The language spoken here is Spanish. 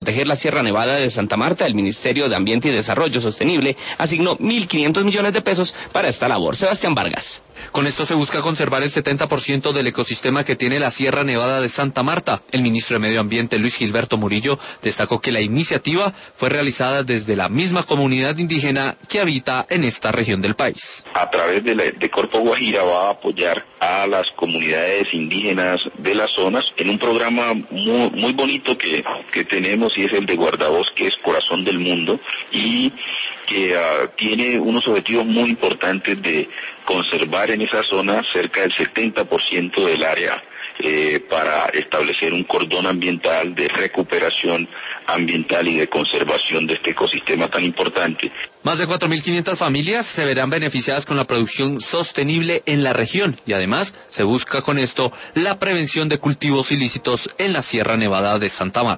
proteger la Sierra Nevada de Santa Marta, el Ministerio de Ambiente y Desarrollo Sostenible asignó 1.500 millones de pesos para esta labor. Sebastián Vargas. Con esto se busca conservar el 70% del ecosistema que tiene la Sierra Nevada de Santa Marta. El ministro de Medio Ambiente, Luis Gilberto Murillo, destacó que la iniciativa fue realizada desde la misma comunidad indígena que habita en esta región del país. A través de Corpo Guajira va a apoyar a las comunidades indígenas de las zonas en un programa muy bonito que tenemos, y es el de Guardabosques Corazón del Mundo, y que tiene unos objetivos muy importantes de conservar en esa zona cerca del 70% del área para establecer un cordón ambiental de recuperación ambiental y de conservación de este ecosistema tan importante. Más de 4.500 familias se verán beneficiadas con la producción sostenible en la región, y además se busca con esto la prevención de cultivos ilícitos en la Sierra Nevada de Santa Marta.